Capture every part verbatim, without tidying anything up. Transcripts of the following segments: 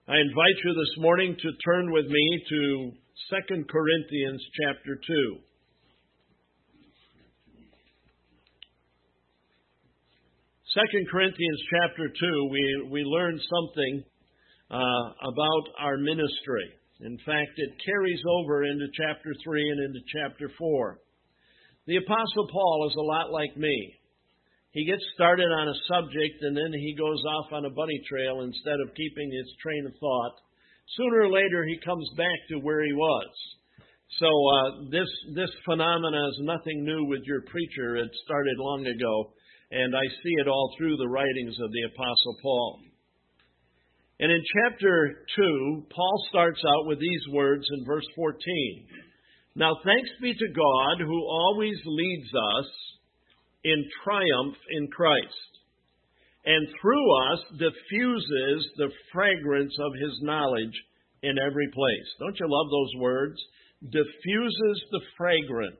I invite you this morning to turn with me to Second Corinthians chapter two. Second Corinthians chapter two, we, we learn something uh, about our ministry. In fact, it carries over into chapter three and into chapter four. The Apostle Paul is a lot like me. He gets started on a subject and then he goes off on a bunny trail instead of keeping his train of thought. Sooner or later, he comes back to where he was. So uh, this this phenomena is nothing new with your preacher. It started long ago, and I see it all through the writings of the Apostle Paul. And in chapter two, Paul starts out with these words in verse fourteen. Now thanks be to God who always leads us in triumph in Christ, and through us diffuses the fragrance of His knowledge in every place. Don't you love those words? Diffuses the fragrance.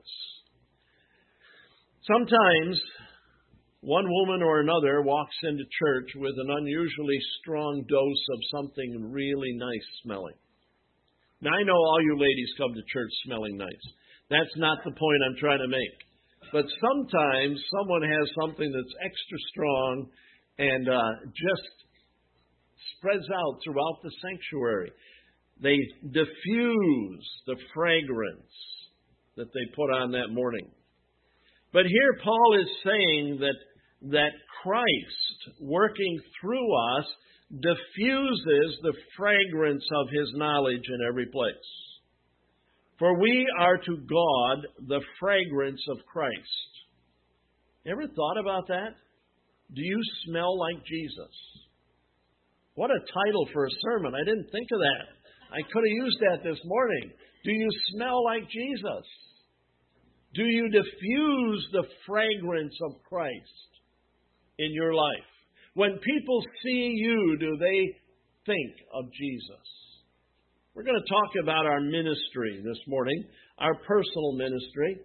Sometimes one woman or another walks into church with an unusually strong dose of something really nice smelling. Now, I know all you ladies come to church smelling nice. That's not the point I'm trying to make. But sometimes someone has something that's extra strong and uh, just spreads out throughout the sanctuary. They diffuse the fragrance that they put on that morning. But here Paul is saying that, that Christ, working through us, diffuses the fragrance of His knowledge in every place. For we are to God the fragrance of Christ. You ever thought about that? Do you smell like Jesus? What a title for a sermon. I didn't think of that. I could have used that this morning. Do you smell like Jesus? Do you diffuse the fragrance of Christ in your life? When people see you, do they think of Jesus? We're going to talk about our ministry this morning, our personal ministry.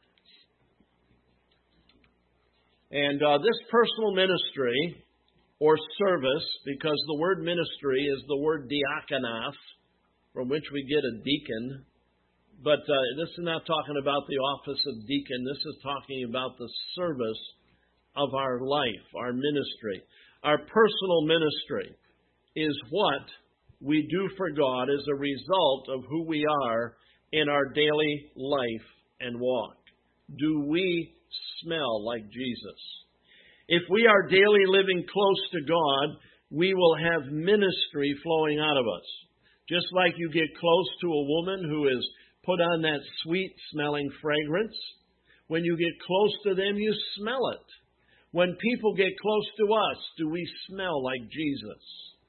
And uh, this personal ministry, or service, because the word ministry is the word diakonos, from which we get a deacon. But uh, this is not talking about the office of deacon. This is talking about the service of our life, our ministry. Our personal ministry is what we do for God as a result of who we are in our daily life and walk. Do we smell like Jesus? If we are daily living close to God, we will have ministry flowing out of us. Just like you get close to a woman who has put on that sweet-smelling fragrance, when you get close to them, you smell it. When people get close to us, do we smell like Jesus?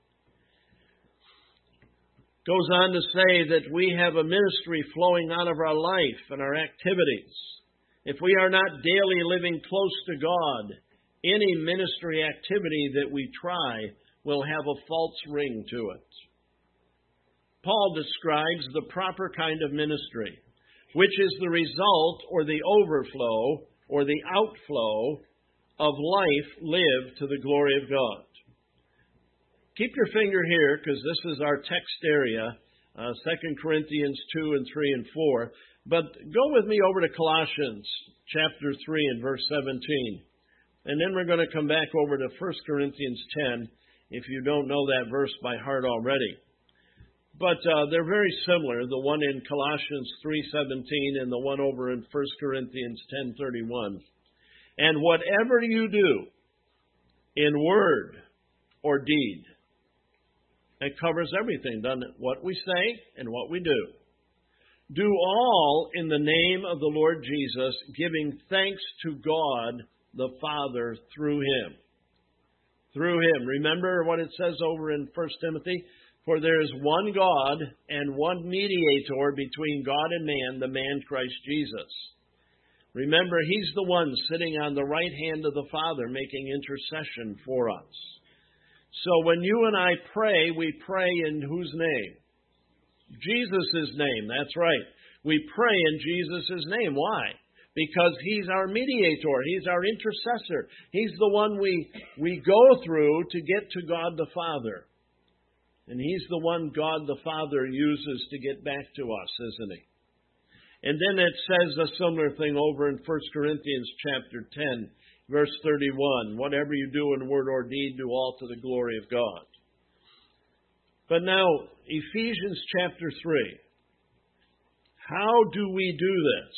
Goes on to say that we have a ministry flowing out of our life and our activities. If we are not daily living close to God, any ministry activity that we try will have a false ring to it. Paul describes the proper kind of ministry, which is the result or the overflow or the outflow of life lived to the glory of God. Keep your finger here, because this is our text area, uh, Second Corinthians two and three and four. But go with me over to Colossians chapter three and verse seventeen. And then we're going to come back over to First Corinthians ten, if you don't know that verse by heart already. But uh, they're very similar, the one in Colossians three seventeen and the one over in First Corinthians ten thirty-one. And whatever you do, in word or deed, it covers everything, doesn't it? What we say and what we do. Do all in the name of the Lord Jesus, giving thanks to God the Father through Him. Through Him. Remember what it says over in First Timothy? For there is one God and one mediator between God and man, the man Christ Jesus. Remember, He's the one sitting on the right hand of the Father making intercession for us. So when you and I pray, we pray in whose name? Jesus' name, that's right. We pray in Jesus' name. Why? Because He's our mediator. He's our intercessor. He's the one we, we go through to get to God the Father. And He's the one God the Father uses to get back to us, isn't He? And then it says a similar thing over in First Corinthians chapter ten, verse thirty-one. Whatever you do in word or deed, do all to the glory of God. But now, Ephesians chapter three. How do we do this?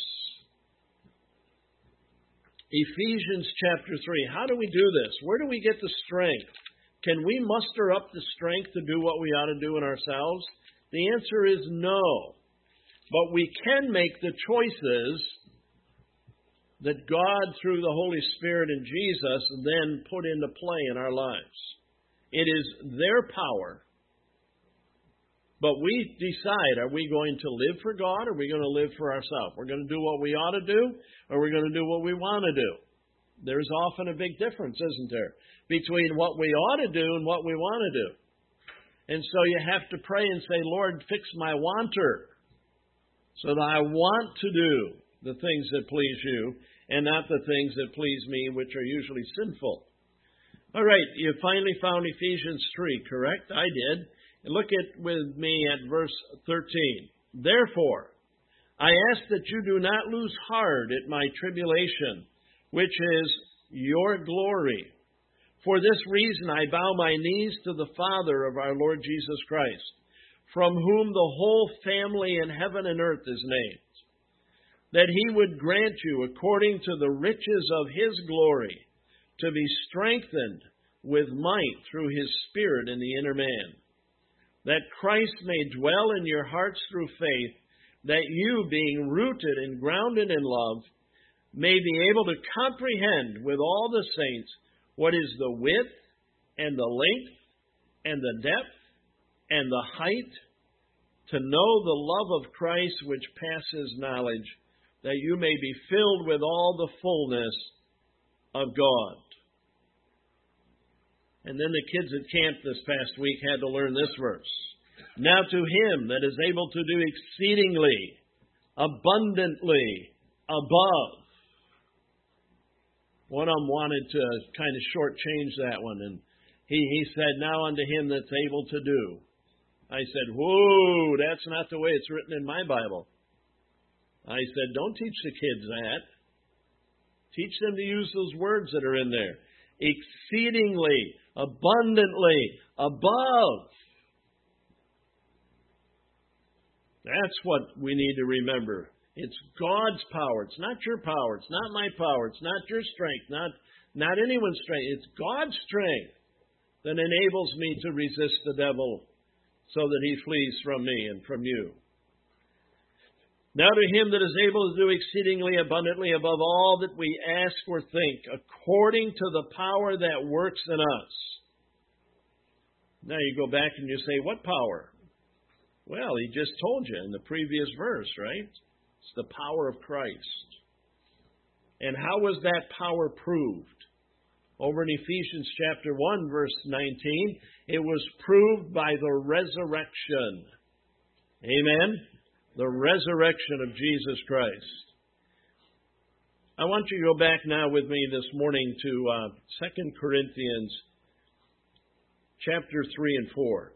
Ephesians chapter three. How do we do this? Where do we get the strength? Can we muster up the strength to do what we ought to do in ourselves? The answer is no. But we can make the choices that God, through the Holy Spirit and Jesus, then put into play in our lives. It is their power. But we decide, are we going to live for God or are we going to live for ourselves? We're going to do what we ought to do or we're going to do what we want to do. There's often a big difference, isn't there, between what we ought to do and what we want to do. And so you have to pray and say, Lord, fix my wanter so that I want to do the things that please you and not the things that please me, which are usually sinful. All right, you finally found Ephesians three, correct? I did. Look at with me at verse thirteen. Therefore, I ask that you do not lose heart at my tribulation, which is your glory. For this reason I bow my knees to the Father of our Lord Jesus Christ, from whom the whole family in heaven and earth is named, that He would grant you, according to the riches of His glory, to be strengthened with might through His Spirit in the inner man, that Christ may dwell in your hearts through faith, that you, being rooted and grounded in love, may be able to comprehend with all the saints what is the width and the length and the depth and the height, to know the love of Christ which passes knowledge, that you may be filled with all the fullness of God. And then the kids at camp this past week had to learn this verse. Now to Him that is able to do exceedingly, abundantly, above. One of them wanted to kind of shortchange that one, and he, he said, now unto Him that's able to do. I said, whoa, that's not the way it's written in my Bible. I said, don't teach the kids that. Teach them to use those words that are in there. Exceedingly, abundantly, above. That's what we need to remember. It's God's power. It's not your power. It's not my power. It's not your strength. Not, not anyone's strength. It's God's strength that enables me to resist the devil so that he flees from me and from you. Now to Him that is able to do exceedingly abundantly above all that we ask or think, according to the power that works in us. Now you go back and you say, what power? Well, He just told you in the previous verse, right? It's the power of Christ. And how was that power proved? Over in Ephesians chapter one, verse nineteen, it was proved by the resurrection. Amen? The resurrection of Jesus Christ. I want you to go back now with me this morning to uh, Second Corinthians chapter three and four.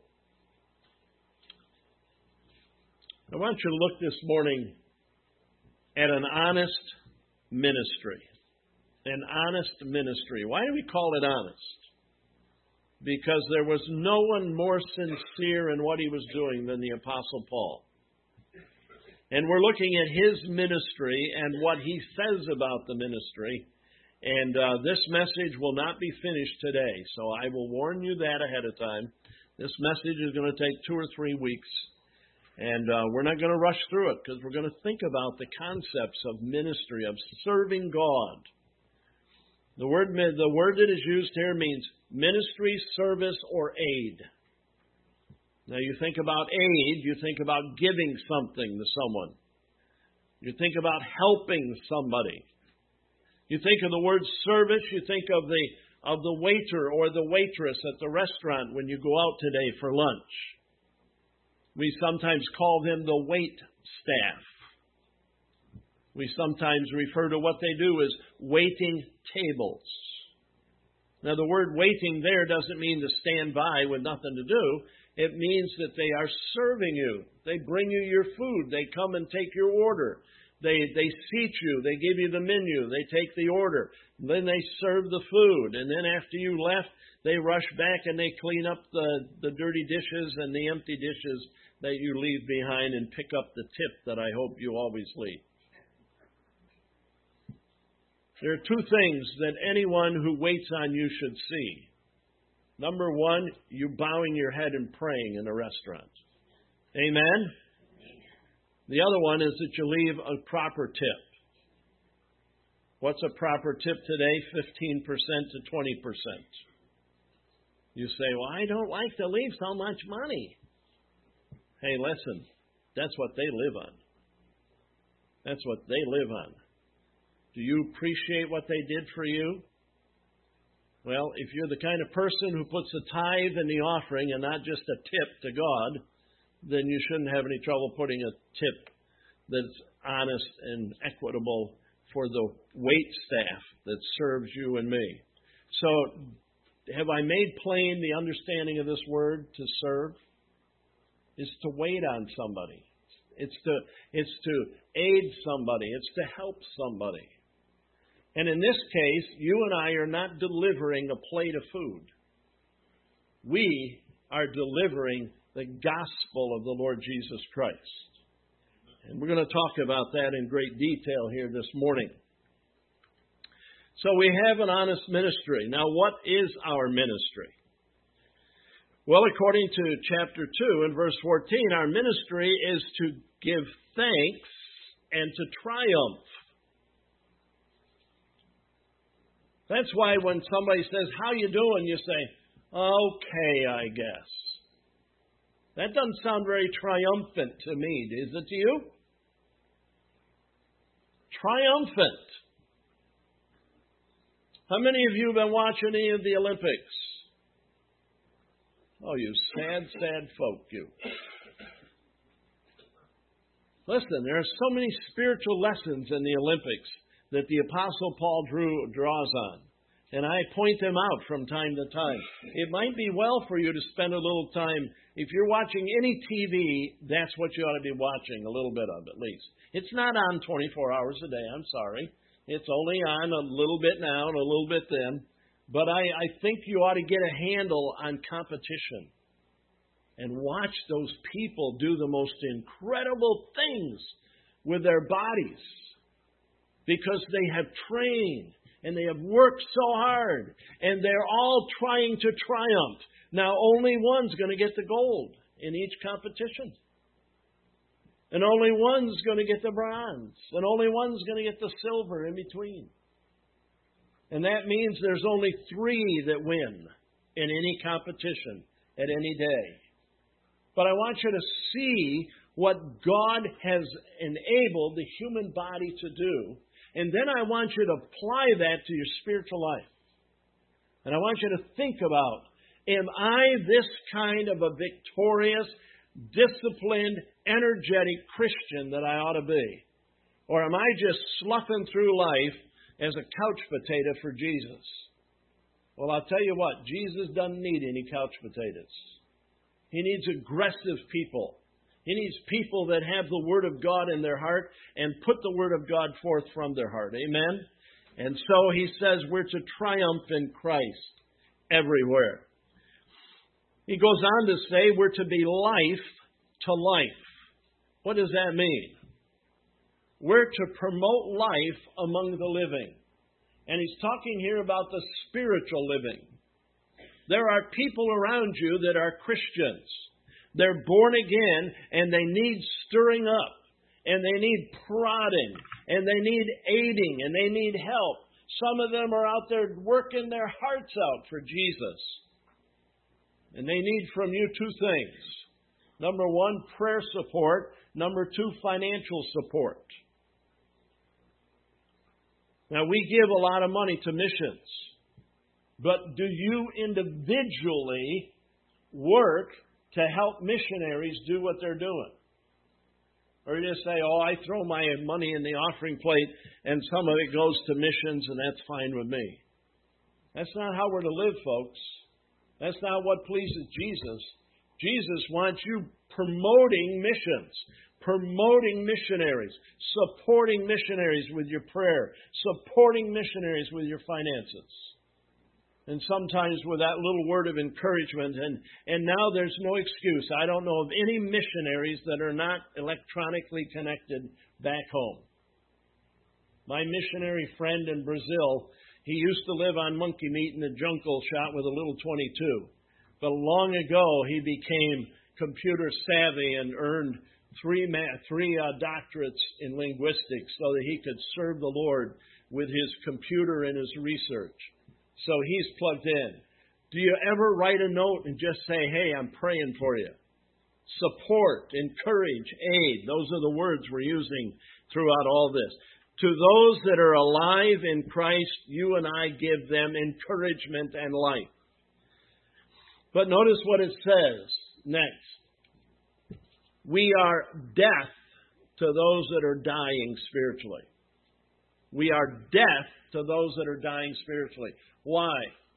I want you to look this morning at an honest ministry. An honest ministry. Why do we call it honest? Because there was no one more sincere in what he was doing than the Apostle Paul. And we're looking at his ministry and what he says about the ministry. And uh, this message will not be finished today, so I will warn you that ahead of time. This message is going to take two or three weeks. And uh, we're not going to rush through it because we're going to think about the concepts of ministry, of serving God. The word, the word that is used here means ministry, service, or aid. Now you think about aid, you think about giving something to someone. You think about helping somebody. You think of the word service, you think of the of the waiter or the waitress at the restaurant when you go out today for lunch. We sometimes call them the wait staff. We sometimes refer to what they do as waiting tables. Now, the word waiting there doesn't mean to stand by with nothing to do. It means that they are serving you. They bring you your food. They come and take your order. They they seat you. They give you the menu. They take the order. Then they serve the food. And then after you left, they rush back and they clean up the, the dirty dishes and the empty dishes that you leave behind and pick up the tip that I hope you always leave. There are two things that anyone who waits on you should see. Number one, you bowing your head and praying in a restaurant. Amen? The other one is that you leave a proper tip. What's a proper tip today? fifteen percent to twenty percent. You say, well, I don't like to leave so much money. Hey, listen, that's what they live on. That's what they live on. Do you appreciate what they did for you? Well, if you're the kind of person who puts a tithe in the offering and not just a tip to God, then you shouldn't have any trouble putting a tip that's honest and equitable for the wait staff that serves you and me. So, have I made plain the understanding of this word, to serve? Is to wait on somebody. It's to, it's to aid somebody. It's to help somebody. And in this case, you and I are not delivering a plate of food. We are delivering the gospel of the Lord Jesus Christ. And we're going to talk about that in great detail here this morning. So we have an honest ministry. Now, what is our ministry? Well, according to chapter two and verse fourteen, our ministry is to give thanks and to triumph. That's why when somebody says, how you doing? You say, okay, I guess. That doesn't sound very triumphant to me, is it to you? Triumphant. How many of you have been watching any of the Olympics? Oh, you sad, sad folk, you. Listen, there are so many spiritual lessons in the Olympics that the Apostle Paul drew, draws on. And I point them out from time to time. It might be well for you to spend a little time. If you're watching any T V, that's what you ought to be watching, a little bit of at least. It's not on twenty-four hours a day, I'm sorry. It's only on a little bit now and a little bit then. But I, I think you ought to get a handle on competition and watch those people do the most incredible things with their bodies because they have trained and they have worked so hard and they're all trying to triumph. Now, only one's going to get the gold in each competition. And only one's going to get the bronze. And only one's going to get the silver in between. And that means there's only three that win in any competition at any day. But I want you to see what God has enabled the human body to do. And then I want you to apply that to your spiritual life. And I want you to think about, am I this kind of a victorious, disciplined, energetic Christian that I ought to be? Or am I just sloughing through life as a couch potato for Jesus? Well, I'll tell you what, Jesus doesn't need any couch potatoes. He needs aggressive people. He needs people that have the Word of God in their heart and put the Word of God forth from their heart. Amen? And so he says we're to triumph in Christ everywhere. He goes on to say we're to be life to life. What does that mean? We're to promote life among the living. And he's talking here about the spiritual living. There are people around you that are Christians. They're born again and they need stirring up. And they need prodding. And they need aiding. And they need help. Some of them are out there working their hearts out for Jesus. And they need from you two things. Number one, prayer support. Number two, financial support. Now, we give a lot of money to missions. But do you individually work to help missionaries do what they're doing? Or you just say, oh, I throw my money in the offering plate and some of it goes to missions and that's fine with me. That's not how we're to live, folks. That's not what pleases Jesus. Jesus wants you promoting missions, promoting missionaries, supporting missionaries with your prayer, supporting missionaries with your finances. And sometimes with that little word of encouragement, and, and now there's no excuse. I don't know of any missionaries that are not electronically connected back home. My missionary friend in Brazil, he used to live on monkey meat in a jungle shot with a little twenty-two. But long ago, he became computer savvy and earned three ma- three uh, doctorates in linguistics so that he could serve the Lord with his computer and his research. So he's plugged in. Do you ever write a note and just say, hey, I'm praying for you? Support, encourage, aid. Those are the words we're using throughout all this. To those that are alive in Christ, you and I give them encouragement and life. But notice what it says next. We are death to those that are dying spiritually. We are death to those that are dying spiritually. Why?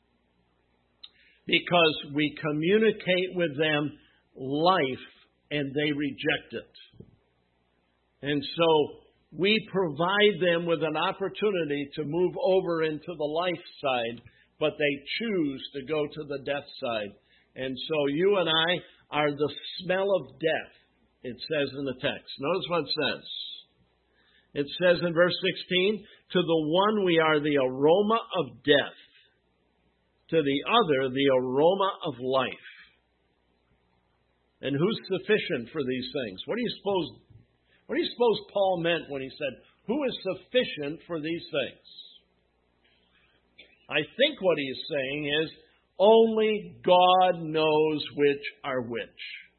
Because we communicate with them life and they reject it. And so we provide them with an opportunity to move over into the life side, but they choose to go to the death side. And so you and I are the smell of death, it says in the text. Notice what it says. It says in verse sixteen, to the one we are the aroma of death, to the other the aroma of life. And who's sufficient for these things? What do you suppose, what do you suppose Paul meant when he said, who is sufficient for these things? I think what he is saying is, only God knows which are which.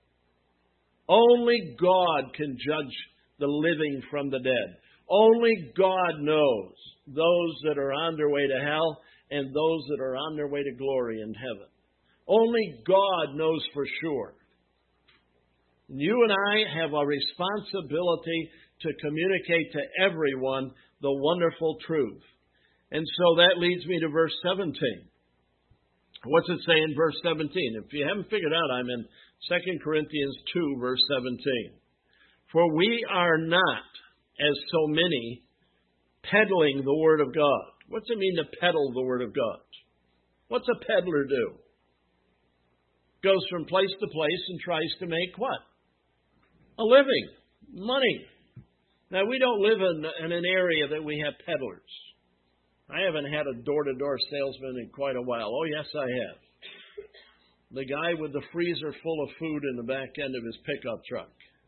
Only God can judge the living from the dead. Only God knows those that are on their way to hell and those that are on their way to glory in heaven. Only God knows for sure. You and I have a responsibility to communicate to everyone the wonderful truth. And so that leads me to verse seventeen. What's it say in verse seventeen? If you haven't figured out, I'm in Second Corinthians two, verse seventeen. For we are not, as so many, peddling the Word of God. What's it mean to peddle the Word of God? What's a peddler do? Goes from place to place and tries to make what? A living. Money. Now, we don't live in, in an area that we have peddlers. I haven't had a door-to-door salesman in quite a while. Oh, yes, I have. The guy with the freezer full of food in the back end of his pickup truck.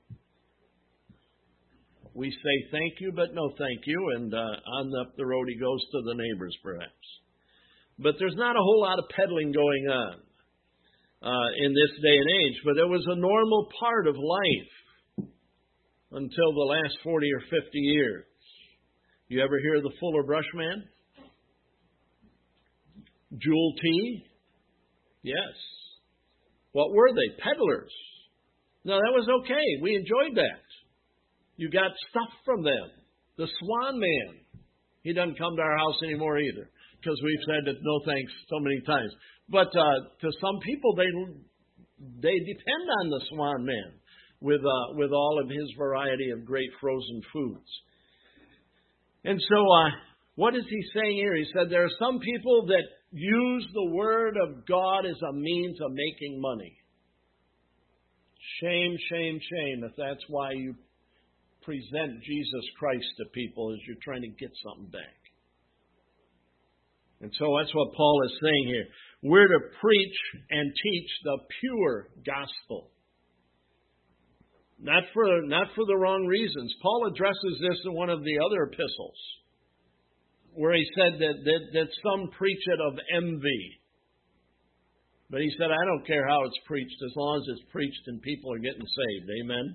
We say thank you, but no thank you, and uh, on up the road he goes to the neighbors, perhaps. But there's not a whole lot of peddling going on uh, in this day and age, but it was a normal part of life until the last forty or fifty years. You ever hear of the Fuller Brush Man? Jewel Tea? Yes. What were they? Peddlers. No, that was okay. We enjoyed that. You got stuff from them. The Swan Man. He doesn't come to our house anymore either, because we've said that no thanks so many times. But uh, to some people, they they depend on the Swan Man with uh, with all of his variety of great frozen foods. And so, uh, what is he saying here? He said there are some people that use the Word of God as a means of making money. Shame, shame, shame if that's why you present Jesus Christ to people, as you're trying to get something back. And so that's what Paul is saying here. We're to preach and teach the pure gospel. Not for, not for the wrong reasons. Paul addresses this in one of the other epistles, where he said that, that, that some preach it of envy. But he said, I don't care how it's preached, as long as it's preached and people are getting saved. Amen?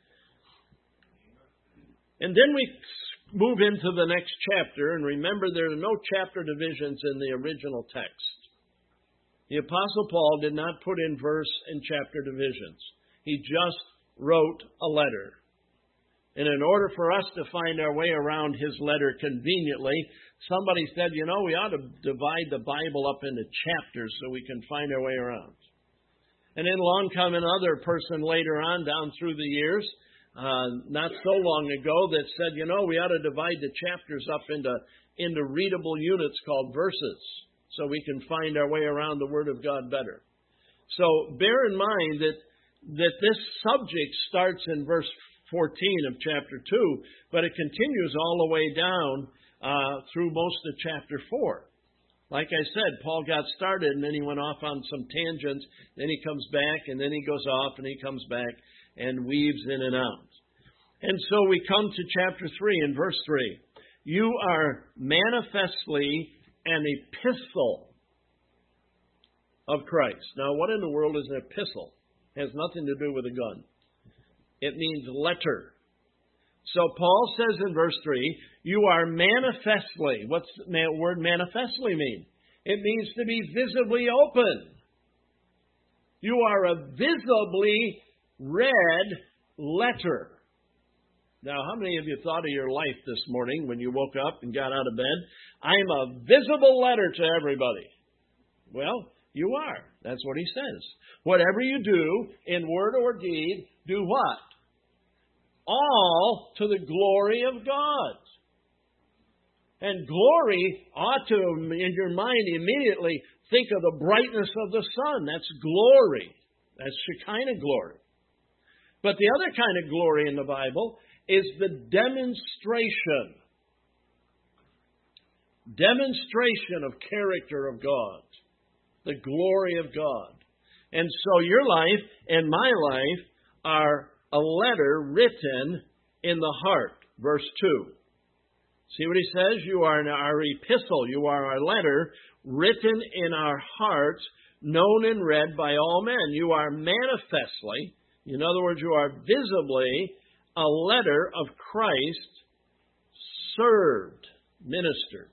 And then we move into the next chapter, and remember there are no chapter divisions in the original text. The Apostle Paul did not put in verse and chapter divisions. He just wrote a letter. And in order for us to find our way around his letter conveniently, somebody said, you know, we ought to divide the Bible up into chapters so we can find our way around. And then along come another person later on down through the years, uh, not so long ago, that said, you know, we ought to divide the chapters up into, into readable units called verses so we can find our way around the Word of God better. So bear in mind that, that this subject starts in verse fourteen of chapter two, but it continues all the way down uh, through most of chapter four. Like I said, Paul got started and then he went off on some tangents, then he comes back, and then he goes off and he comes back and weaves in and out. And so we come to chapter three and verse three. You are manifestly an epistle of Christ. Now, what in the world is an epistle? It has nothing to do with a gun. It means letter. So Paul says in verse three, you are manifestly. What's the word manifestly mean? It means to be visibly open. You are a visibly read letter. Now, how many of you thought of your life this morning when you woke up and got out of bed? I'm a visible letter to everybody. Well, you are. That's what he says. Whatever you do in word or deed, do what? All to the glory of God. And glory ought to, in your mind, immediately think of the brightness of the sun. That's glory. That's Shekinah glory. But the other kind of glory in the Bible is the demonstration. Demonstration of character of God. The glory of God. And so your life and my life are a letter written in the heart. Verse two. See what he says? You are our epistle. You are our letter written in our hearts, known and read by all men. You are manifestly, in other words, you are visibly a letter of Christ, served, ministered,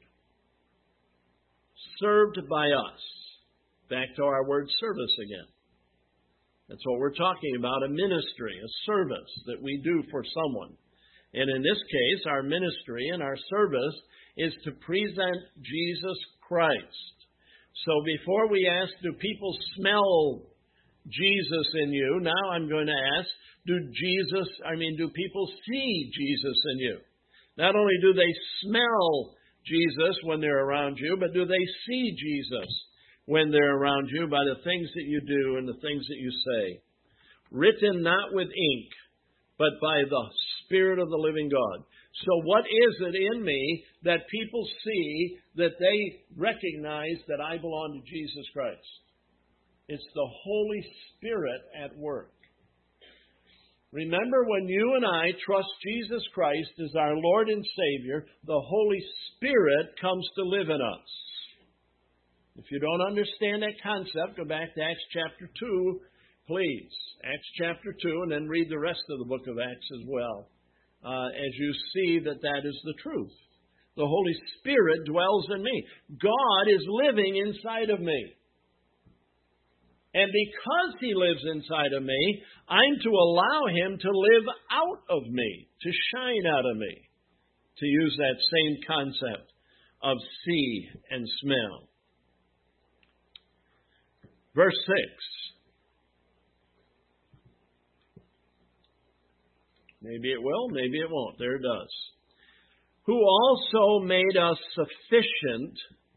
served by us. Back to our word service again. That's what we're talking about, a ministry, a service that we do for someone. And in this case, our ministry and our service is to present Jesus Christ. So before we ask, do people smell Jesus in you? Now I'm going to ask, do Jesus, I mean, do people see Jesus in you? Not only do they smell Jesus when they're around you, but do they see Jesus when they're around you by the things that you do and the things that you say? Written not with ink, but by the Spirit of the living God. So what is it in me that people see that they recognize that I belong to Jesus Christ? It's the Holy Spirit at work. Remember, when you and I trust Jesus Christ as our Lord and Savior, the Holy Spirit comes to live in us. If you don't understand that concept, go back to Acts chapter two, please. Acts chapter two, and then read the rest of the book of Acts as well, uh, as you see that that is the truth. The Holy Spirit dwells in me. God is living inside of me. And because He lives inside of me, I'm to allow Him to live out of me, to shine out of me, to use that same concept of see and smell. Verse six. Maybe it will, maybe it won't. There it does. Who also made us sufficient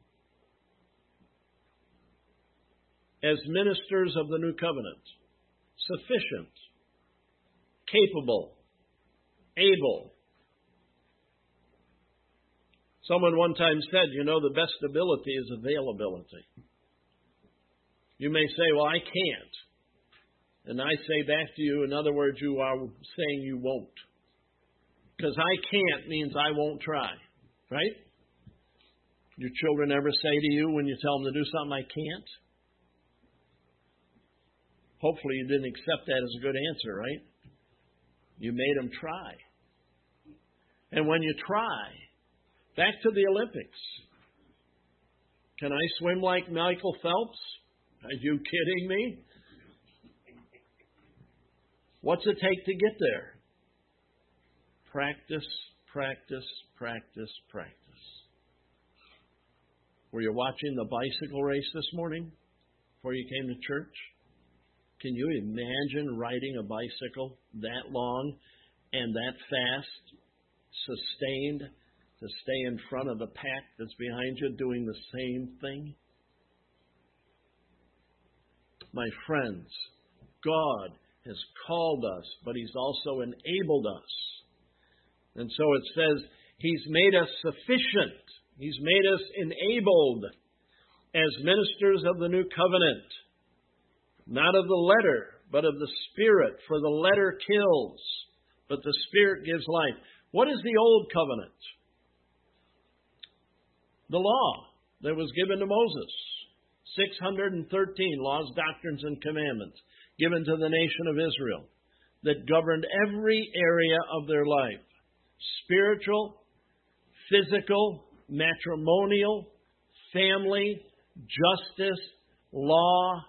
as ministers of the new covenant. Sufficient. Capable. Able. Someone one time said, you know, the best ability is availability. You may say, well, I can't. And I say back to you, in other words, you are saying you won't. Because I can't means I won't try. Right? Your children ever say to you when you tell them to do something, I can't? Hopefully you didn't accept that as a good answer, right? You made them try. And when you try, back to the Olympics. Can I swim like Michael Phelps? Are you kidding me? What's it take to get there? practice, practice, practice, practice. Were you watching the bicycle race this morning before you came to church? Can you imagine riding a bicycle that long and that fast, sustained, to stay in front of the pack that's behind you doing the same thing? My friends, God has called us, but He's also enabled us. And so it says He's made us sufficient. He's made us enabled as ministers of the new covenant. Not of the letter, but of the Spirit. For the letter kills, but the Spirit gives life. What is the old covenant? The law that was given to Moses. six hundred thirteen laws, doctrines, and commandments given to the nation of Israel that governed every area of their life. Spiritual, physical, matrimonial, family, justice, law,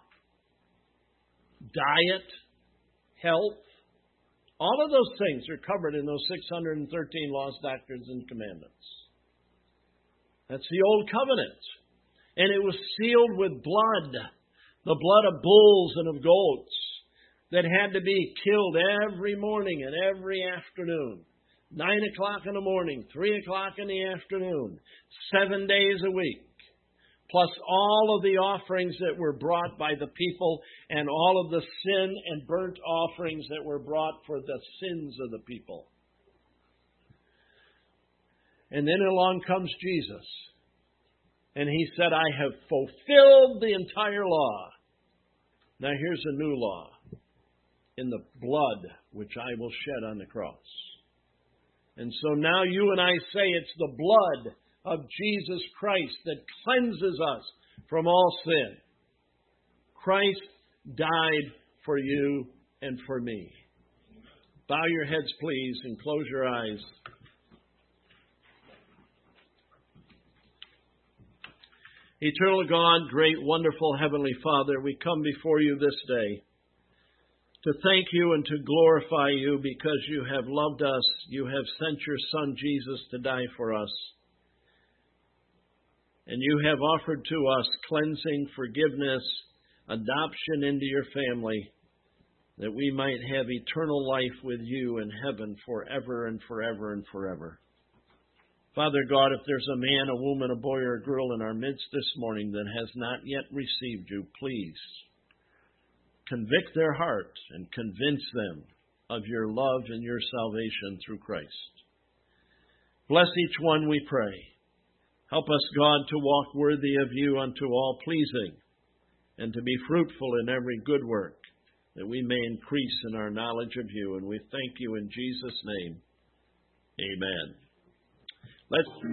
diet, health. All of those things are covered in those six hundred thirteen laws, doctrines, and commandments. That's the old covenant. And it was sealed with blood, the blood of bulls and of goats that had to be killed every morning and every afternoon. Nine o'clock in the morning, three o'clock in the afternoon, seven days a week. Plus all of the offerings that were brought by the people and all of the sin and burnt offerings that were brought for the sins of the people. And then along comes Jesus. And He said, I have fulfilled the entire law. Now here's a new law. In the blood which I will shed on the cross. And so now you and I say it's the blood of Jesus Christ that cleanses us from all sin. Christ died for you and for me. Bow your heads, please, and close your eyes. Eternal God, great, wonderful Heavenly Father, we come before you this day to thank you and to glorify you because you have loved us. You have sent your Son, Jesus, to die for us. And you have offered to us cleansing, forgiveness, adoption into your family, that we might have eternal life with you in heaven forever and forever and forever. Father God, if there's a man, a woman, a boy, or a girl in our midst this morning that has not yet received you, please convict their hearts and convince them of your love and your salvation through Christ. Bless each one, we pray. Help us, God, to walk worthy of you unto all pleasing, and to be fruitful in every good work, that we may increase in our knowledge of you. And we thank you in Jesus' name. Amen. Let's